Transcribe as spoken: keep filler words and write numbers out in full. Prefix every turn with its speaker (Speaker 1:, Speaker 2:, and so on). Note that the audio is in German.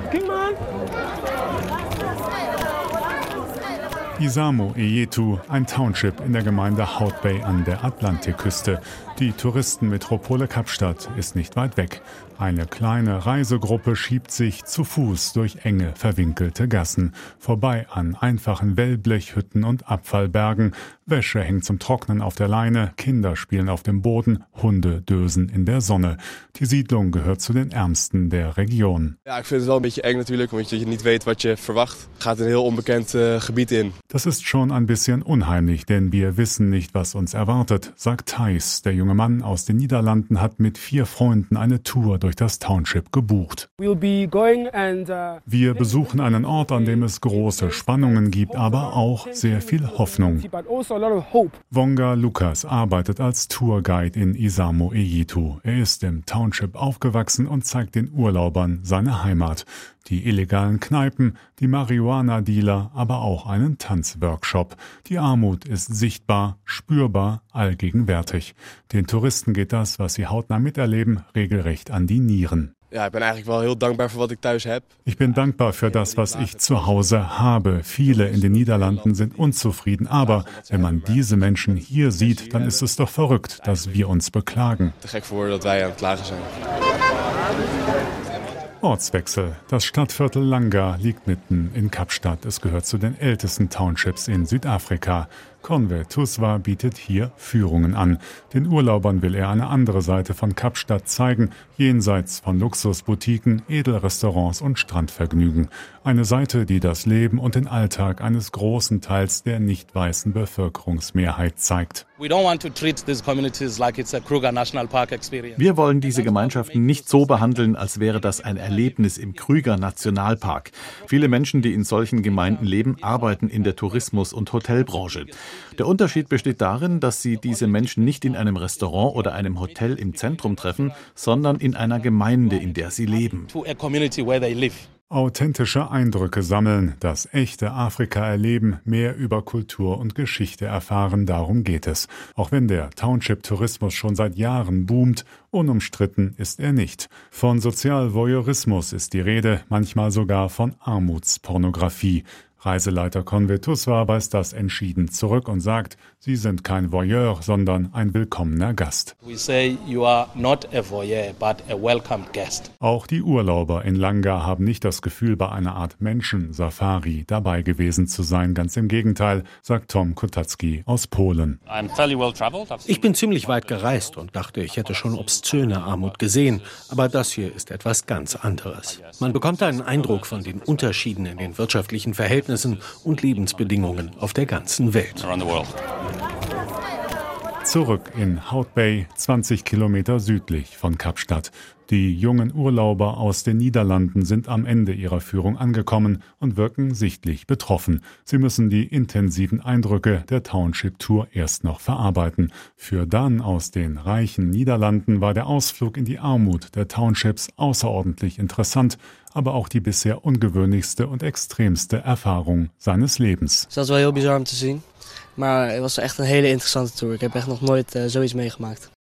Speaker 1: Isamo Eyetu, ein Township in der Gemeinde Hout Bay an der Atlantikküste. Die Touristenmetropole Kapstadt ist nicht weit weg. Eine kleine Reisegruppe schiebt sich zu Fuß durch enge, verwinkelte Gassen. Vorbei an einfachen Wellblechhütten und Abfallbergen. Wäsche hängt zum Trocknen auf der Leine, Kinder spielen auf dem Boden, Hunde dösen in der Sonne. Die Siedlung gehört zu den ärmsten der Region.
Speaker 2: Ja, ich finde es wel een beetje eng natuurlijk, omdat je niet weet wat je verwacht. Gaat een heel onbekend uh, gebied in.
Speaker 1: Das ist schon ein bisschen unheimlich, denn wir wissen nicht, was uns erwartet, sagt Thijs. Der junge Mann aus den Niederlanden hat mit vier Freunden eine Tour durch das Township gebucht. Wir besuchen einen Ort, an dem es große Spannungen gibt, aber auch sehr viel Hoffnung. Wonga Lukas arbeitet als Tourguide in Isamo Eyetu. Er ist im Township aufgewachsen und zeigt den Urlaubern seine Heimat. Die illegalen Kneipen, die Marihuana-Dealer, aber auch einen Tanzworkshop. Die Armut ist sichtbar, spürbar, allgegenwärtig. Den Touristen geht das, was sie hautnah miterleben, regelrecht an die Nieren.
Speaker 2: Ja, ich bin eigenlijk wel heel dankbaar für was ich thuis heb.
Speaker 1: Ich bin dankbar für das, was ich zu Hause habe. Viele in den Niederlanden sind unzufrieden, aber wenn man diese Menschen hier sieht, dann ist es doch verrückt, dass wir uns beklagen.
Speaker 2: Te gek voor dat wij aan het klagen zijn.
Speaker 1: Ortswechsel. Das Stadtviertel Langa liegt mitten in Kapstadt. Es gehört zu den ältesten Townships in Südafrika. Conway Tuswa bietet hier Führungen an. Den Urlaubern will er eine andere Seite von Kapstadt zeigen, jenseits von Luxusboutiquen, Edelrestaurants und Strandvergnügen. Eine Seite, die das Leben und den Alltag eines großen Teils der nicht weißen Bevölkerungsmehrheit zeigt.
Speaker 3: Wir wollen diese Gemeinschaften nicht so behandeln, als wäre das ein Erlebnis im Kruger Nationalpark. Viele Menschen, die in solchen Gemeinden leben, arbeiten in der Tourismus- und Hotelbranche. Der Unterschied besteht darin, dass sie diese Menschen nicht in einem Restaurant oder einem Hotel im Zentrum treffen, sondern in einer Gemeinde, in der sie leben. Authentische Eindrücke sammeln, das echte Afrika erleben, mehr über Kultur und Geschichte erfahren, darum geht es. Auch wenn der Township-Tourismus schon seit Jahren boomt, unumstritten ist er nicht. Von Sozialvoyeurismus ist die Rede, manchmal sogar von Armutspornografie. Reiseleiter Conway Tuswa weist das entschieden zurück und sagt, Sie sind kein Voyeur, sondern ein willkommener Gast. We say you are not a voyeur, but a welcomed guest.
Speaker 1: Auch die Urlauber in Langa haben nicht das Gefühl, bei einer Art Menschen-Safari dabei gewesen zu sein. Ganz im Gegenteil, sagt Tom Kotacki aus Polen.
Speaker 4: Ich bin ziemlich weit gereist und dachte, ich hätte schon obszöne Armut gesehen. Aber das hier ist etwas ganz anderes. Man bekommt einen Eindruck von den Unterschieden in den wirtschaftlichen Verhältnissen und Lebensbedingungen auf der ganzen Welt.
Speaker 1: Zurück in Hout Bay, zwanzig Kilometer südlich von Kapstadt. Die jungen Urlauber aus den Niederlanden sind am Ende ihrer Führung angekommen und wirken sichtlich betroffen. Sie müssen die intensiven Eindrücke der Township-Tour erst noch verarbeiten. Für Dan aus den reichen Niederlanden war der Ausflug in die Armut der Townships außerordentlich interessant, aber auch die bisher ungewöhnlichste und extremste Erfahrung seines Lebens.
Speaker 5: Das war heel bizar om te zien, maar het was echt een hele interessante tour. Ik heb echt nog nooit uh, zoiets meegemaakt.